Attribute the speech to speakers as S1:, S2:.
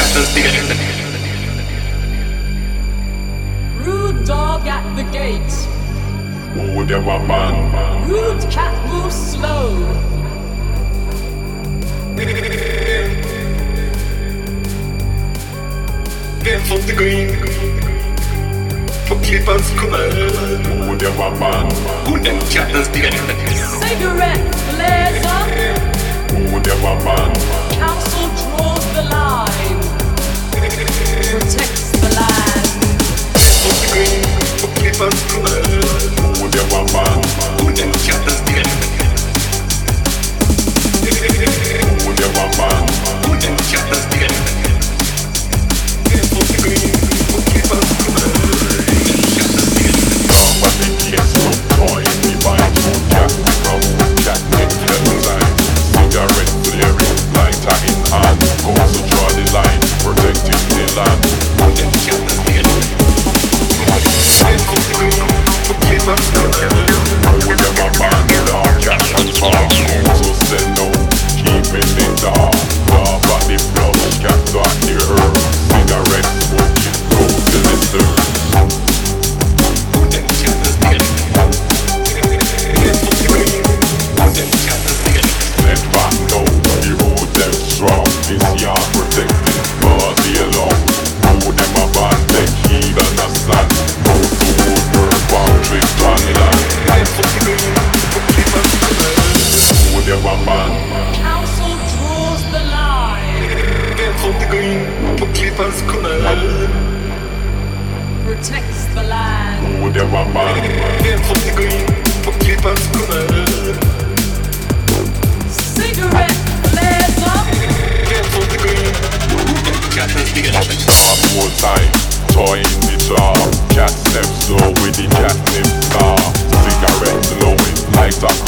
S1: Rude dog at the gate.
S2: Who them a man?
S1: Rude cat moves slow.
S3: Vem från the green på klippans kunnel.
S2: Who them a man?
S3: Hon den kattens direkt.
S1: Cigarette flares up.
S2: Who them a man?
S1: Council draws the line. Protects the land.
S3: Vem från the green på klippans kunnel.
S2: Who them a man?
S3: Hon den kattens direkt.
S2: Who them a man?
S3: Hon den kattens direkt. Vem från the green på klippans kunnel.
S2: Somebody gets some toy. He buys two cats because cat make headlines. Cigarette flaring, lighter in hand. Goes to draw the line, protecting the land.
S3: Hon den kattens direkt. Vem från the green på klippans kunnel.
S2: Who them a man? Dark cat and talk. Goes to sell no, keep it in dark. Laugh at the flush, cat at the herb. Cigarette smoking, goes to the dirt.
S3: Hon den kattens direkt. Vem från the green. Hon den kattens direkt.
S2: Let back now, the road them strong. This yard protected all day long. Who them a band, take heed and a stand. Go to woodwork, boundary, strong land.
S3: Vem från the green på klippans kunnel.
S2: Who them a man?
S1: Council draws the line.
S3: Vem från the green på klippans kunnel.
S1: Protects the land.
S2: Who them a man?
S3: Vem från the green på klippans kunnel.
S1: Cigarette flares up.
S3: Vem från the green. Hon den kattens direkt.
S2: Start full time, toy in the jar. Cat steps slow with the catnip star. Cigarette blowing, light up